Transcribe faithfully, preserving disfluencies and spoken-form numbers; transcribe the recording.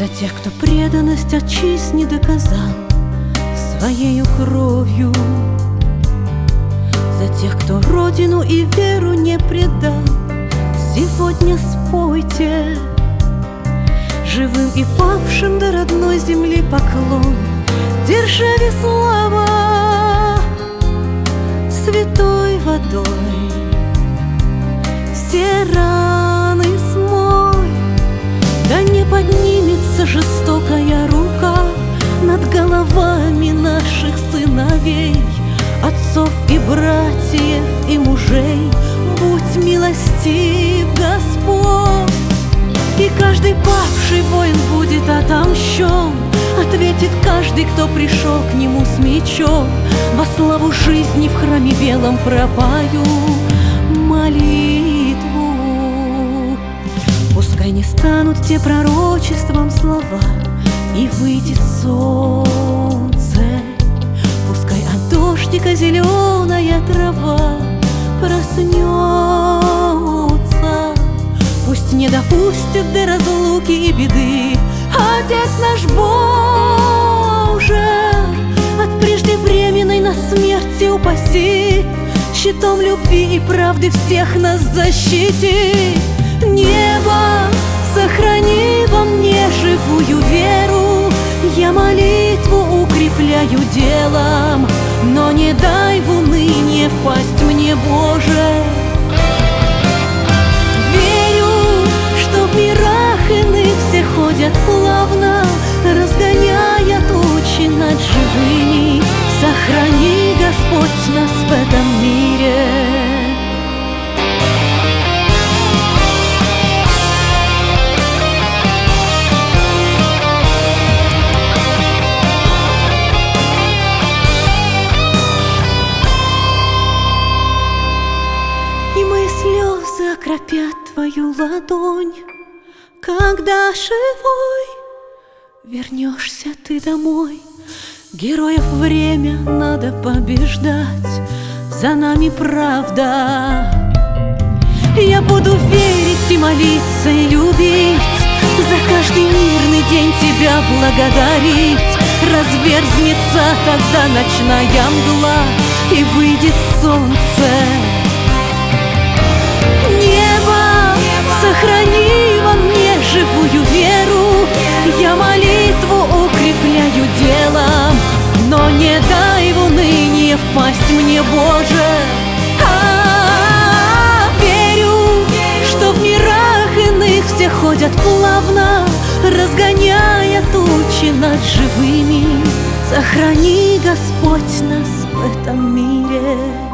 За тех, кто преданность отчизне доказал своею кровью, за тех, кто родину и веру не предал. Сегодня спойте живым и павшим до родной земли поклон, держа Слава святой водой все раны смой. Да не поднимется жестокая рука над головами наших сыновей, отцов и братьев и мужей. Будь милостив, Господь, и каждый павший воин будет отомщен. Ответит каждый, кто пришел к нему с мечом. Во славу жизни в храме белом пропою молитву. Пускай не станут те пророчеством слова, и выйдет солнце. Пускай от дождика зеленая трава проснется. Пусть не допустят до разлуки и беды, Отец наш Боже, от преждевременной нас смерти упаси, щитом любви и правды всех нас защити. Небо, сохрани во мне живую веру, я молитву укрепляю делом, но не дай в уныние впасть мне, Боже. В мирах иных все ходят плавно, разгоняя тучи над живыми. Сохрани, Господь, нас в этом мире. И мои слезы окропят твою ладонь, когда живой вернешься ты домой. Героев время надо побеждать, за нами правда. Я буду верить и молиться, и любить, за каждый мирный день тебя благодарить. Разверзнется тогда ночная мгла, и выйдет солнце. Небо, сохрани во мне живую веру, я молитву укрепляю делом, но не дай в уныние впасть мне, Боже. А, верю, что в мирах иных все ходят плавно, разгоняя тучи над живыми. Сохрани, Господь, нас в этом мире.